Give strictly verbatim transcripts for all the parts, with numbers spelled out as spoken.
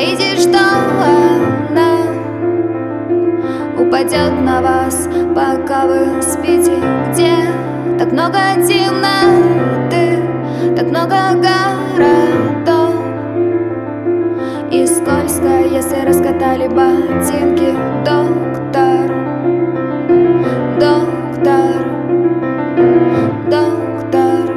боитесь, что она упадет на вас, пока вы спите? Где так много темноты, так много городов, и скользко, если раскатали ботинки. Доктор, доктор, доктор,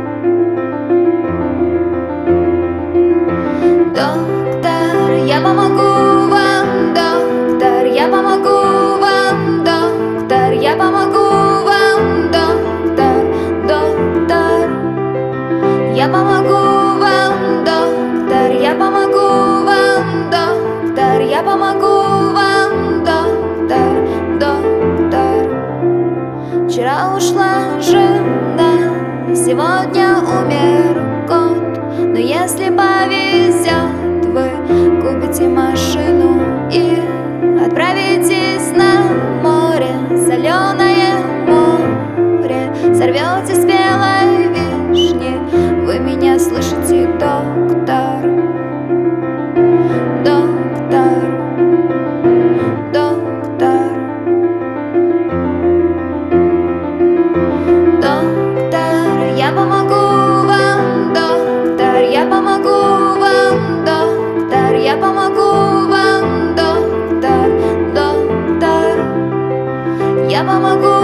доктор, я помогу вам, доктор, я помогу вам, доктор, я помогу вам, доктор, доктор, я помогу вам, доктор, я помогу вам, доктор, я помогу вам, доктор, доктор. Вчера ушла жена, сегодня умер кот, но если повезет, вы купите машину и отправитесь на море, соленое море, сорвете спелой вишни. Вы меня слышите, доктор, доктор, доктор, доктор, я помогу вам, доктор, я помогу вам, доктор, я помогу вам, доктор, доктор, я помогу.